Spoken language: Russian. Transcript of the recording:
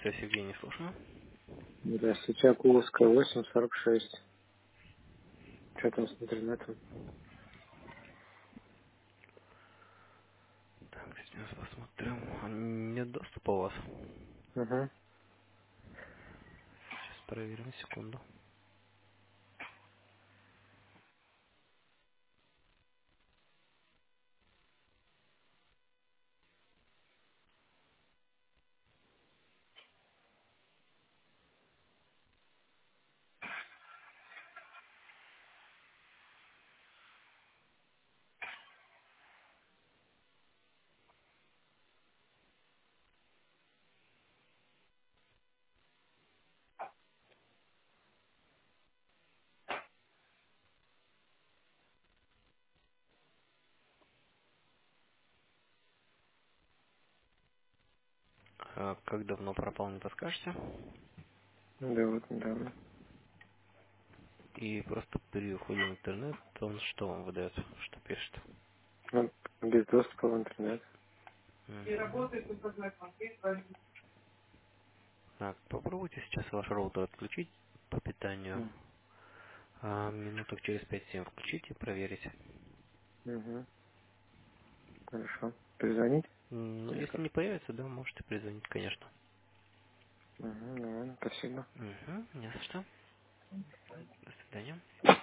Связь, Евгений, слушаю. Здравствуйте, Акуловская, 846. Что там с интернетом? Так, сейчас посмотрим. Нет доступа у вас? Угу. Сейчас проверим, секунду. Как давно пропал, не подскажете? Да вот недавно. И просто при входе в интернет, он что вам выдает? Что пишет? Ну, без доступа в интернет. Мгм. Так, попробуйте сейчас ваш роутер отключить по питанию. Минуток через 5-7 включите, проверите. Угу. Хорошо. Перезвонить? Ну, Или если как? не появится, да, можете перезвонить, конечно. Угу, ладно, спасибо. Угу, не за что. До свидания.